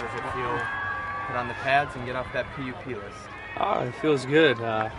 How does it feel? Put on the pads and get off that PUP list. Oh, it feels good.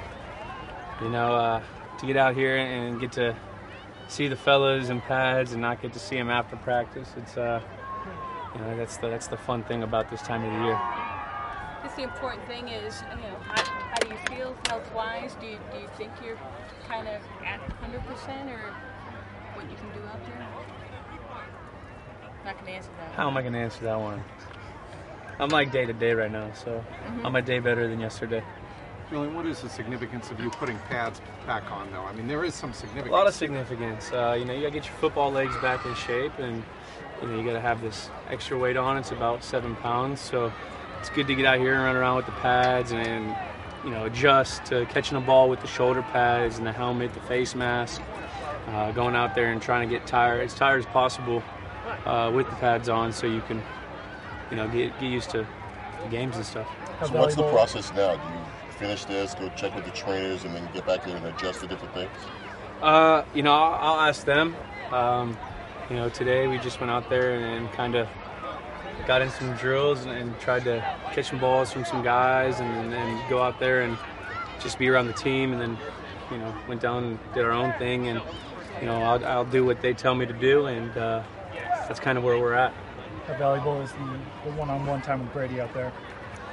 To get out here and get to see the fellas in pads and not get to see them after practice. It's that's the fun thing about this time of the year. I guess the important thing is, how do you feel health-wise? Do you think you're kind of at 100% or what you can do out there? Not going to answer that. How am I going to answer that one? I'm like day to day right now, so I'm a day better than yesterday. Julian, what is the significance of you putting pads back on, though? I mean, there is some significance. A lot of significance. You got to get your football legs back in shape, and you got to have this extra weight on. It's about 7 pounds, so it's good to get out here and run around with the pads and adjust to catching the ball with the shoulder pads and the helmet, the face mask. Going out there and trying to get as tired as possible with the pads on, so you can get used to the games and stuff. So what's the process now? Do you finish this, go check with the trainers, and then get back there and adjust to different things? I'll ask them. Today we just went out there and kind of got in some drills and tried to catch some balls from some guys and go out there and just be around the team, and then went down and did our own thing, and I'll do what they tell me to do, and that's kind of where we're at. How valuable is the one-on-one time with Brady out there?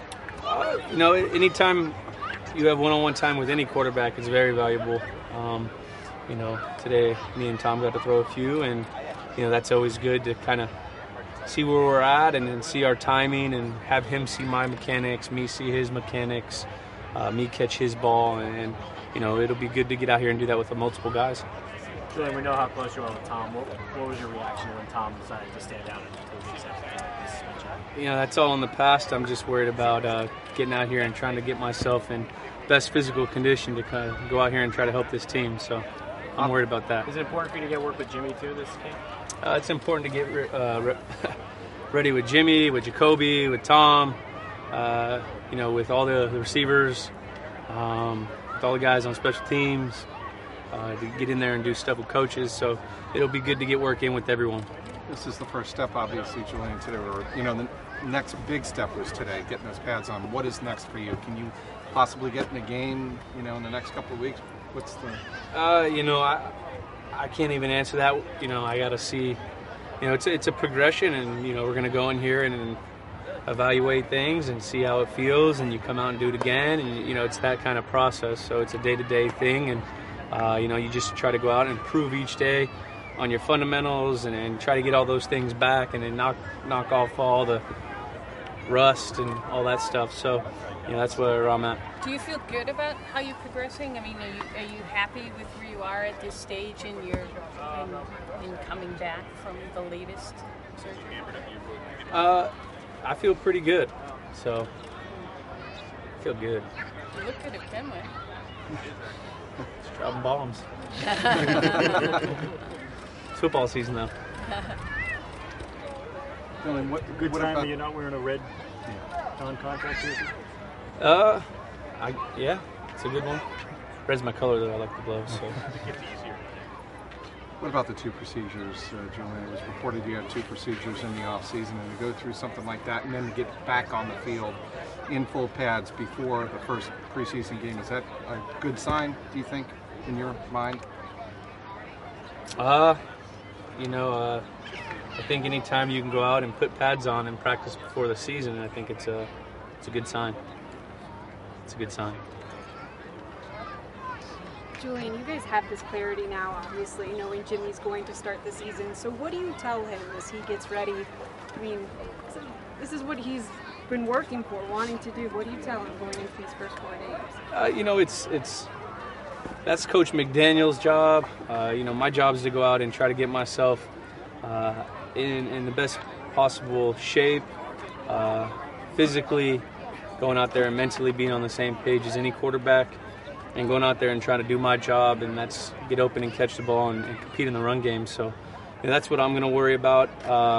Anytime you have one-on-one time with any quarterback, it's very valuable. Today me and Tom got to throw a few, and that's always good to kind of see where we're at and then see our timing and have him see my mechanics, me see his mechanics, me catch his ball, and it'll be good to get out here and do that with the multiple guys. Julian, we know how close you are with Tom. What was your reaction when Tom decided to stand down and 2 weeks after this suspension? That's all in the past. I'm just worried about getting out here and trying to get myself in best physical condition to kind of go out here and try to help this team. So I'm worried about that. Is it important for you to get work with Jimmy too this game? It's important to get ready with Jimmy, with Jacoby, with Tom, with all the receivers, with all the guys on special teams, to get in there and do stuff with coaches. So it'll be good to get work in with everyone. This is the first step, obviously, Julian, today. The next big step was today, getting those pads on. What is next for you? Can you possibly get in a game, in the next couple of weeks? What's the... I can't even answer that. I got to see. It's a progression, and we're going to go in here and evaluate things and see how it feels, and you come out and do it again, and it's that kind of process. So it's a day-to-day thing, and you just try to go out and improve each day on your fundamentals and try to get all those things back, and then knock off all the rust and all that stuff. So that's where I'm at. Do you feel good about how you're progressing? I mean, are you happy with where you are at this stage in your in coming back from the latest surgery? I feel pretty good. So I feel good. You look good at Fenway. Just dropping bombs. It's football season though. Dylan, what Good what time about... that you're not wearing a red non-contact jersey? Yeah, it's a good one. Red's my color though. I like the gloves. So. What about the 2 procedures, Julian? It was reported you had 2 procedures in the off-season, and to go through something like that and then to get back on the field in full pads before the first preseason game, is that a good sign, do you think, in your mind? I think anytime you can go out and put pads on and practice before the season, I think it's a good sign. It's a good sign. Julian, you guys have this clarity now, obviously, knowing Jimmy's going to start the season. So what do you tell him as he gets ready? I mean, this is what he's been working for, wanting to do. What do you tell him going into these first 4 days? That's Coach McDaniel's job. My job is to go out and try to get myself in the best possible shape, physically, going out there and mentally being on the same page as any quarterback, and going out there and trying to do my job, and that's get open and catch the ball and compete in the run game. So that's what I'm going to worry about.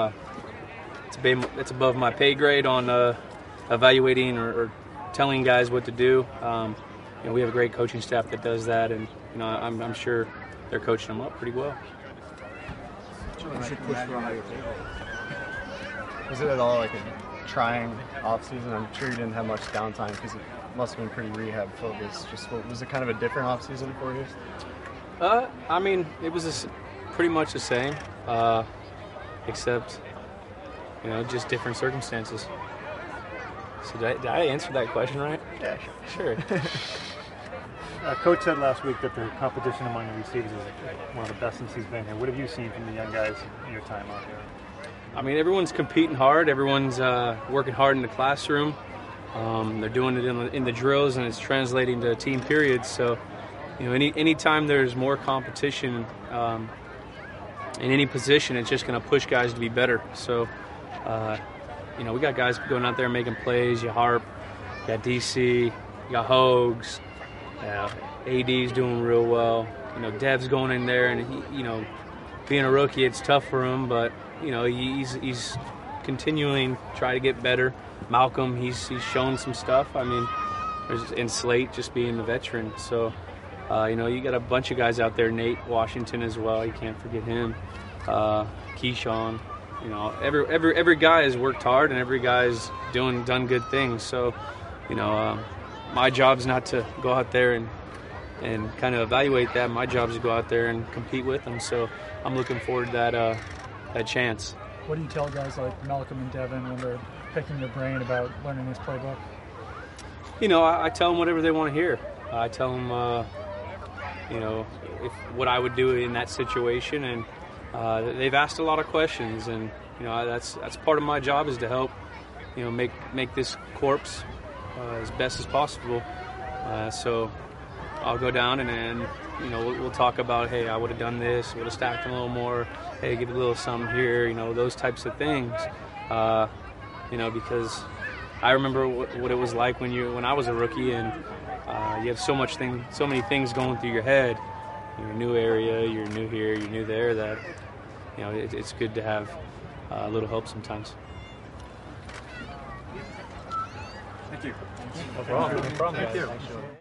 It's above my pay grade on evaluating or telling guys what to do. We have a great coaching staff that does that, and I'm sure they're coaching them up pretty well. Was it at all like a trying off season? I'm sure you didn't have much downtime because it must have been pretty rehab focused. Was it kind of a different off season for you? I mean, it was pretty much the same, except just different circumstances. So did I answer that question right? Yeah, sure. Coach said last week that the competition among the receivers is one of the best since he's been here. What have you seen from the young guys in your time out here? I mean, everyone's competing hard. Everyone's working hard in the classroom. They're doing it in the drills, and it's translating to team periods. So, anytime there's more competition in any position, it's just going to push guys to be better. So, we got guys going out there making plays. You Harp, you got DC, you got Hogs. AD's doing real well. Dev's going in there, and he, being a rookie, it's tough for him, but he's continuing to try to get better. Malcolm, he's shown some stuff. I mean, and Slate just being the veteran. So, you got a bunch of guys out there. Nate Washington as well. You can't forget him. Keyshawn. Every guy has worked hard, and every guy's done good things. So, my job's not to go out there and kind of evaluate that. My job is to go out there and compete with them. So I'm looking forward to that chance. What do you tell guys like Malcolm and Devin when they're picking their brain about learning this playbook? I tell them whatever they want to hear. I tell them, if what I would do in that situation, and they've asked a lot of questions, and that's part of my job is to help, make this corpse as best as possible. So I'll go down and we'll talk about, hey, I would have done this, would have stacked a little more, hey, give a little something here, those types of things. Because I remember what it was like when I was a rookie, and you have so many things going through your head. You're a new area, you're new here, you're new there, that it's good to have a little help sometimes. Thank you. No problem. Thank you.